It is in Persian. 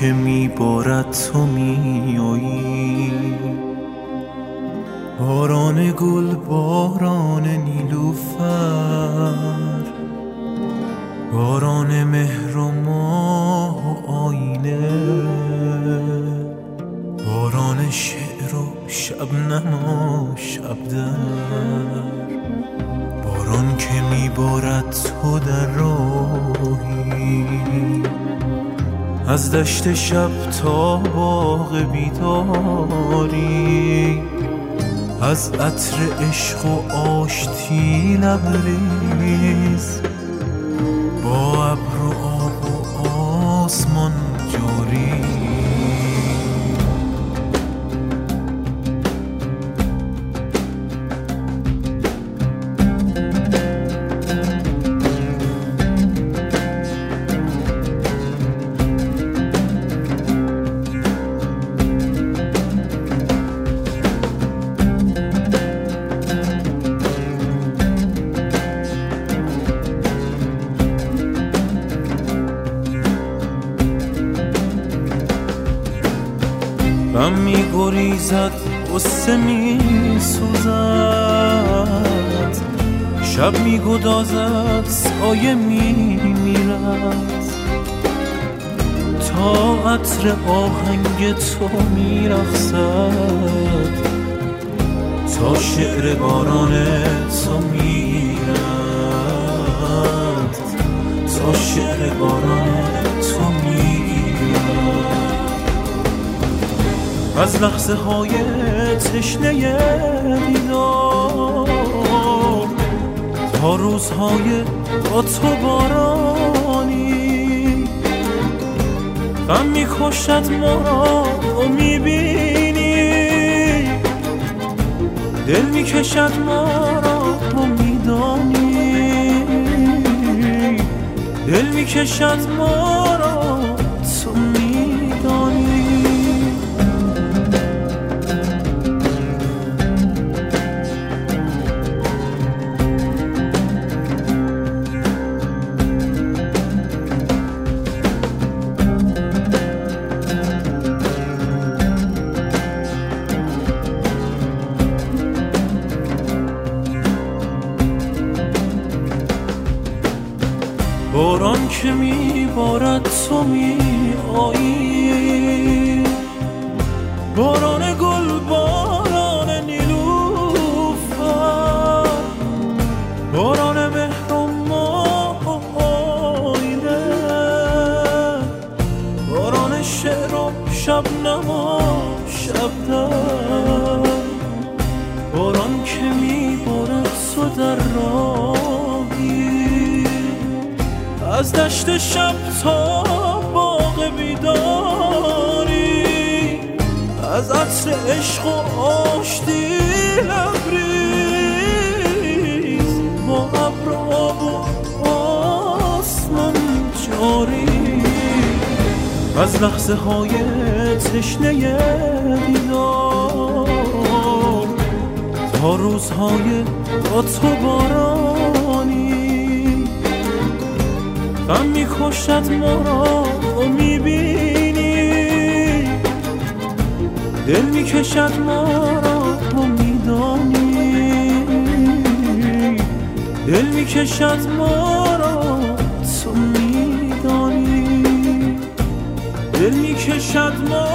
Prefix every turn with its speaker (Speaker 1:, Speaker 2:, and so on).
Speaker 1: که میبارد تو میایی، باران گل، باران نیلوفر، باران مهر و ماه و آینه، باران شعر و شبنم و شبدر، باران که میبارد تو در راهی، از دشت شب تا باغ بیداری، از عطر عشق و آشتی لبریز، با ابر و آب و آسمان جاری. غم می‌گریزد، غصه می‌سوزد، شب می‌گدازد، سایه می‌میرد، تا عطر آهنگ تو می‌رقصد، تا شعر باران تو می‌گیرد، تا شعر باران تو می‌گیرد. از لحظه های تشنه دیدار تا روزهای با تو بارانی، غم میکشد ما را تو میبینی، دل میکشد ما را تو میدانی، دل میکشد ما را تو میدانی. باران که میبارد تو میایی، باران گل، باران نیلوفر، باران مهر و ماه و آینه، باران شعر و شبنم و شبدر، باران که میبارد تو در راهی، از دشت شب تا باغ بیداری، از عطر عشق و آشتی لبریز، با ابر و آب و آسمان جاری. از لحظه های تشنه دیدار تا روزهای با تو بارانی، غم میکشد ما را تو میبینی، دل میکشد ما را تو میدانی، دل میکشد ما را تو میدانی، دل میکشد ما